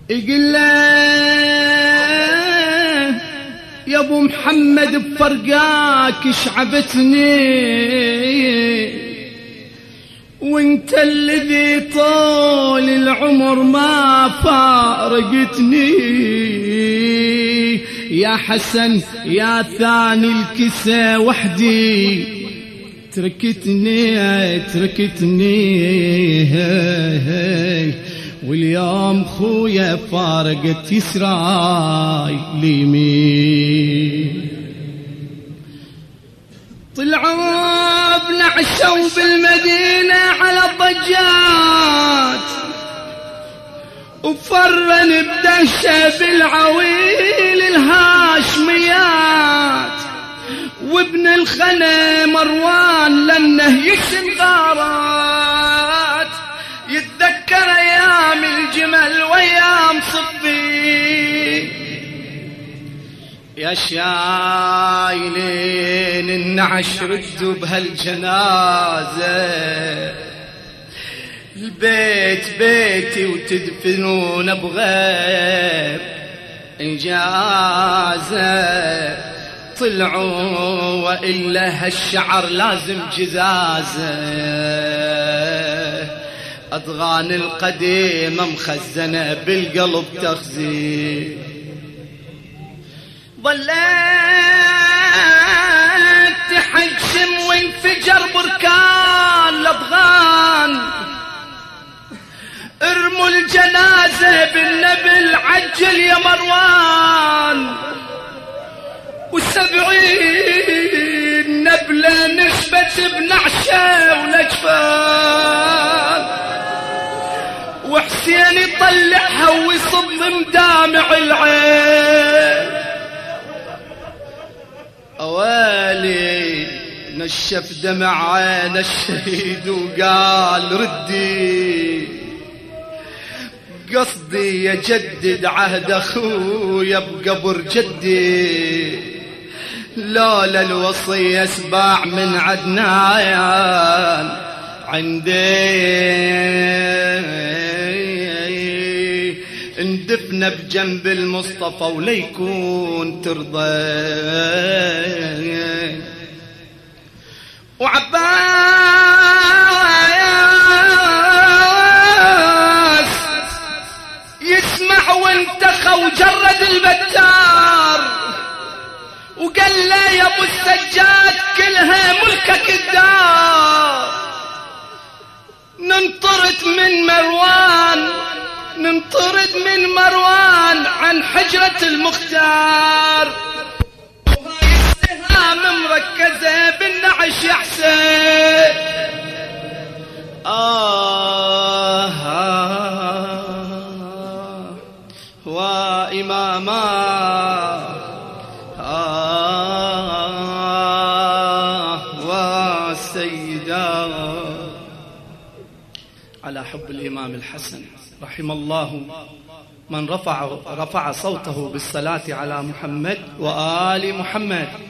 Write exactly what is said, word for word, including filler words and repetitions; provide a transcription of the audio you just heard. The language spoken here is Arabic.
يقول له يا ابو محمد بفرقاك شعبتني، وانت الذي طول العمر ما فارقتني، يا حسن يا ثاني الكسى وحدي تركتني تركتني، واليوم خويا فارقت يسراي ليمين. طلعوا بنعشوا بالمدينة على الضجات، وفرن بدهشة بالعويل الهاشميات، وابن الخنا مروان لأنه يشن غارات، يتذكر أيام الجمل وأيام صفي، يا شايلين النعش ردوا بهالجنازة، البيت بيتي وتدفنون بغيب إنجازة، طلعوا وإلا هالشعر لازم جزازة، أضغان القديمة مخزنة بالقلب تخزين. ظلت تحجم وانفجر بركان الأضغان، ارموا الجنازة بالنبل عجل يا مروان، وسبعين نبلة نشبت بنعشة ولجفان، وحسين يطلعها ويصب مدامع العين. أوالي نشف دمع عين الشهيد وقال ردي، قصدي يجدد عهد أخويا بقبر جدي، لولا الوصية سباع من عدنان عندي، اندفنا بجنب المصطفى وليكون ترضى. وعباس يسمع وانتخى وجرد البتار، وقال له يا ابو السجاد كلها ملكك الدار، ننطرد من مروان ننطرد من مروان عن حجرة المختار، وهاي السهام مركزة بالنعش يا حسين. آه, آه وإماما آه وسيدا، على حب الإمام الحسن رحم الله من رفع رفع صوته بالصلاة على محمد وآل محمد.